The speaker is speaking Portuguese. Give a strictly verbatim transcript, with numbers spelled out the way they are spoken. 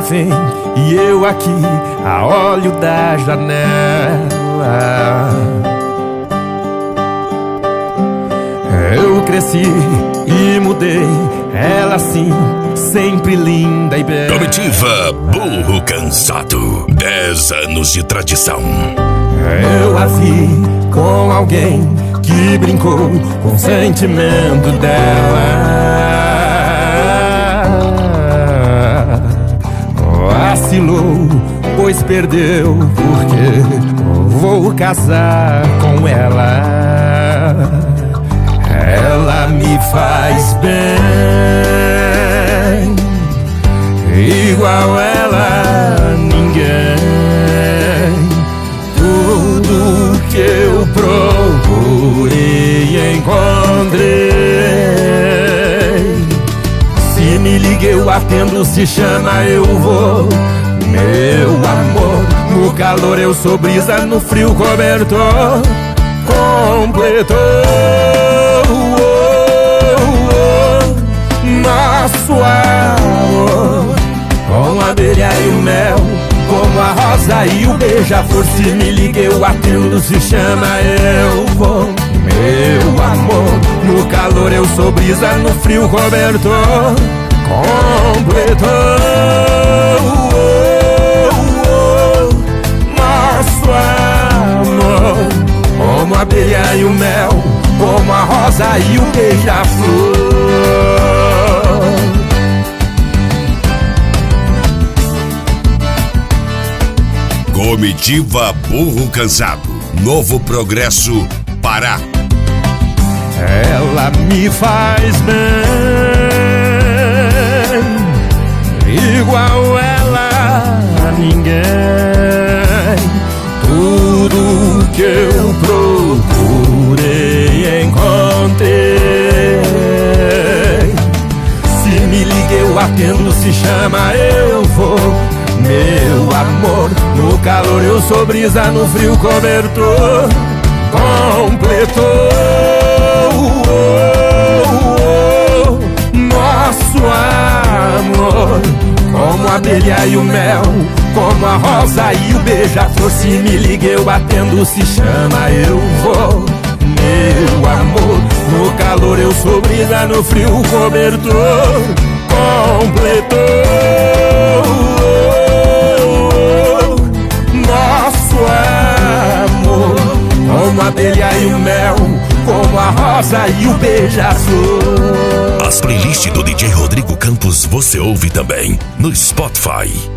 ela vem e eu aqui a olho da janela. Eu cresci e mudei, ela sim, sempre linda e bela. Comitiva Burro Cansado, dez anos de tradição. Eu a vi com alguém que brincou com o sentimento dela. Vacilou, pois perdeu, porque vou casar com ela. Ela me faz bem, igual ela ninguém. Tudo que eu procurei encontrei. Se me liga eu atendo, se chama eu vou. Meu amor, no calor eu sou brisa, no frio cobertor completou. Nosso amor, com a abelha e o mel, como a rosa e o beija-flor. Se me liga eu atendo, se chama eu vou. Meu amor, no calor eu sou brisa, no frio cobertor completou. Nosso amor, como a abelha e o mel, como a rosa e o beija-flor. Comitiva Burro Cansado, Novo Progresso, Pará. Ela me faz bem, igual ela a ninguém. Tudo que eu procurei encontrei. Se me liga eu atendo, se chama eu vou. Meu amor, no calor eu sou brisa, no frio cobertor completou. Nosso amor, como a abelha e o mel, como a rosa e o beija-flor. Se me liga eu atendo, se chama eu vou. Meu amor, no calor eu sou brisa, no frio cobertor completou. Nosso amor, como a abelha e o mel, como a rosa e o beija-flor. As playlists do D J Rodrigo Campos você ouve também no Spotify.